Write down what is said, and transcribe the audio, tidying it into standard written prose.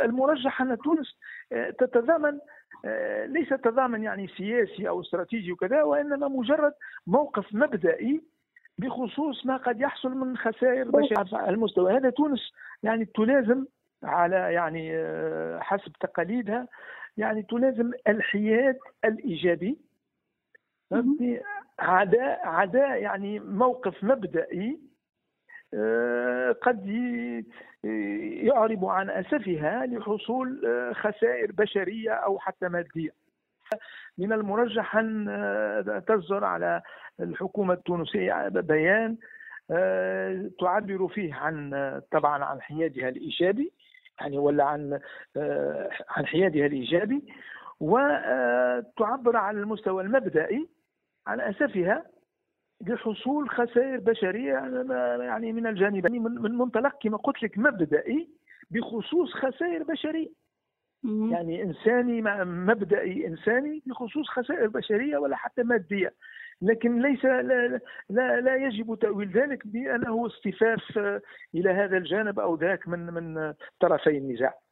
المرجح أن تونس تتضامن، ليس تضامن يعني سياسي أو استراتيجي وكذا، وإنما مجرد موقف مبدئي بخصوص ما قد يحصل من خسائر بشرية على المستوى هذا. تونس يعني تلازم على يعني حسب تقاليدها يعني تلازم الحياد الإيجابي، عداء يعني موقف مبدئي قد يعرب عن أسفها لحصول خسائر بشرية أو حتى مادية. من المرجح أن تصدر على الحكومة التونسية بيان تعبر فيه طبعا عن حيادها الإيجابي، يعني ولا عن حيادها الإيجابي، وتعبر على المستوى المبدئي عن أسفها لحصول خسائر بشرية يعني من الجانبين، من منطلق كما قلت لك مبدئي بخصوص خسائر بشرية، يعني إنساني مبدئي إنساني بخصوص خسائر بشرية ولا حتى مادية. لكن ليس لا يجب تأويل ذلك بأنه اصطفاف إلى هذا الجانب أو ذاك من طرفي النزاع.